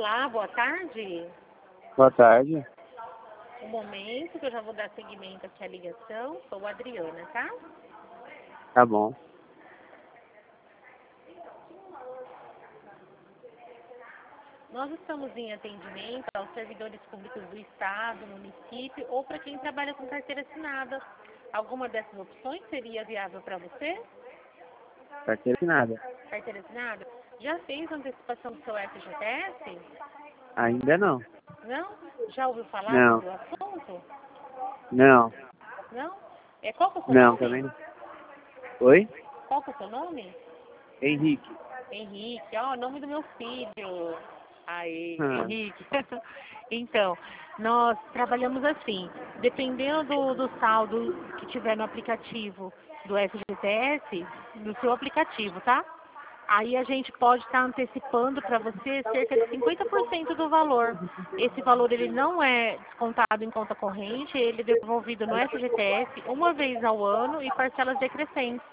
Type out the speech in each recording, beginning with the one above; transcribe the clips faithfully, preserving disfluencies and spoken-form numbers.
Olá, boa tarde. Boa tarde. Um momento que eu já vou dar seguimento aqui à ligação. Sou a Adriana, tá? Tá bom. Nós estamos em atendimento aos servidores públicos do Estado, município ou para quem trabalha com carteira assinada. Alguma dessas opções seria viável para você? Carteira assinada. Carteira assinada? Já fez antecipação do seu F G T S? Ainda não. Não? Já ouviu falar Não. sobre o assunto? Não. Não? É, qual que é o seu Não, nome? também não. Oi? Qual que é o seu nome? Henrique. Henrique, ó, o nome do meu filho. Aí, Ah, Henrique. Então, nós trabalhamos assim, dependendo do, do saldo que tiver no aplicativo do F G T S, no seu aplicativo, tá? Aí a gente pode estar antecipando para você cerca de cinquenta por cento do valor. Esse valor ele não é descontado em conta corrente, ele é devolvido no F G T S uma vez ao ano e parcelas decrescentes.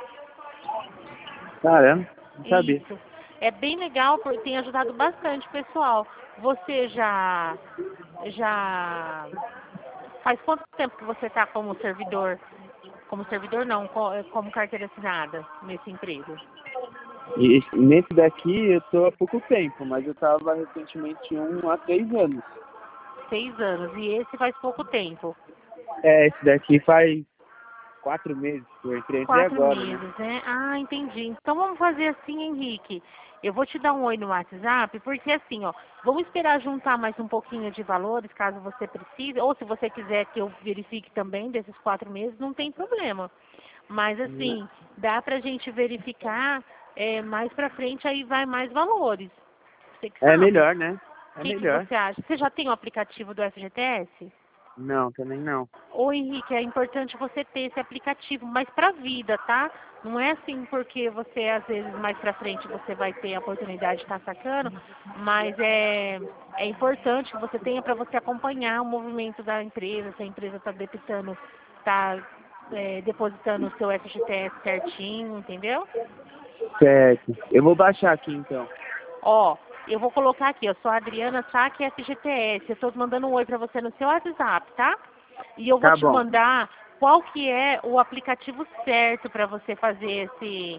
caramba, não sabia. Isso. É bem legal, porque tem ajudado bastante o pessoal. Você já, já faz quanto tempo que você está como servidor? Como servidor não, co- como carteira assinada nesse emprego? E esse- nesse daqui eu tô há pouco tempo, mas eu tava recentemente um há três anos. Seis anos. E esse faz pouco tempo. É, esse daqui faz quatro meses, eu entrei entrei Quatro agora, né? meses, né? Ah, entendi. Então vamos fazer assim, Henrique. Eu vou te dar um oi no WhatsApp, porque assim, ó, vamos esperar juntar mais um pouquinho de valores, caso você precise, ou se você quiser que eu verifique também desses quatro meses, não tem problema. Mas assim, dá pra gente verificar é, mais pra frente, aí vai mais valores. Você que É sabe. melhor, né? O É que, que melhor. você acha? Você já tem o aplicativo do F G T S? Não, também não. Ô Henrique, é importante você ter esse aplicativo, mas para a vida, tá? Não é assim porque você, às vezes, mais para frente você vai ter a oportunidade de estar sacando, mas é, é importante que você tenha para você acompanhar o movimento da empresa, se a empresa está debitando, está é, depositando o seu F G T S certinho, entendeu? Certo. Eu vou baixar aqui então. Ó, eu vou colocar aqui, eu sou a Adriana Saque F G T S, eu estou mandando um oi para você no seu WhatsApp, tá? E eu vou Tá te bom. mandar qual que é o aplicativo certo para você fazer esse,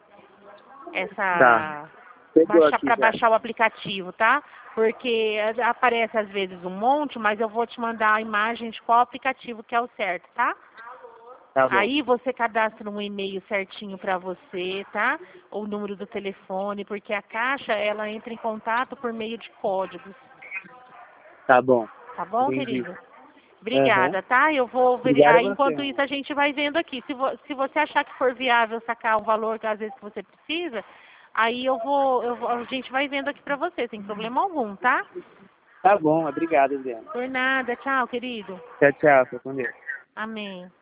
Tá. essa, Pegou baixar aqui para já. baixar o aplicativo, tá? Porque aparece às vezes um monte, mas eu vou te mandar a imagem de qual aplicativo que é o certo, tá? Tá bom. Aí você cadastra um e-mail certinho para você, tá? O número do telefone, porque a Caixa, ela entra em contato por meio de códigos. Tá bom. Tá bom, Entendi. querido? Aham. Obrigada, tá? Eu vou ver. Obrigado Ah, a você, enquanto mano. isso, a gente vai vendo aqui. Se, vo... Se você achar que for viável sacar o valor que às vezes que você precisa, aí eu vou, eu vou... a gente vai vendo aqui pra você, sem problema algum, tá? Tá bom, obrigado, Adriana. Por nada. Tchau, querido. Tchau, tchau. Fica com Deus. Amém.